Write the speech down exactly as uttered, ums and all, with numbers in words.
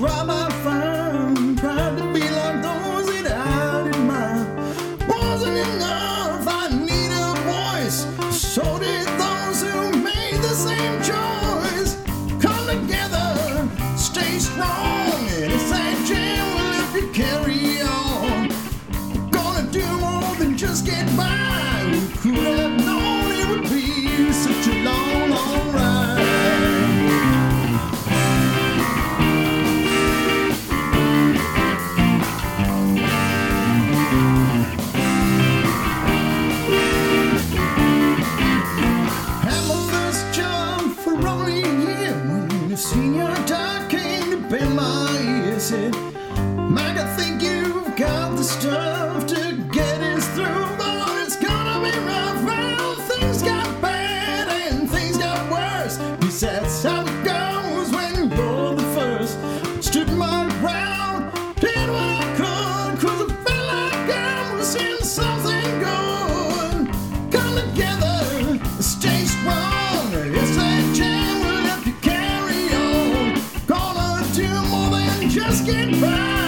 try my fun, tried to be like those that I admire. Wasn't enough, I need a voice. So did those who made the same choice. Come together, stay strong, and it's that jam will help you carry on. Gonna do more than just get by. Who could have known it would be such a long, long ride? Had my first job for only a year when the senior doc came to bend my ear. Said, Mike, I think you've got the stuff to get us through, but it's gonna be rough. Well, things got bad and things got worse. He said, that's how it goes when you're the first. Stood my ground, did what I could, cause I felt like I was in something good. Come together, stay strong. It's that jam will help you carry on. Gonna do more than just get by.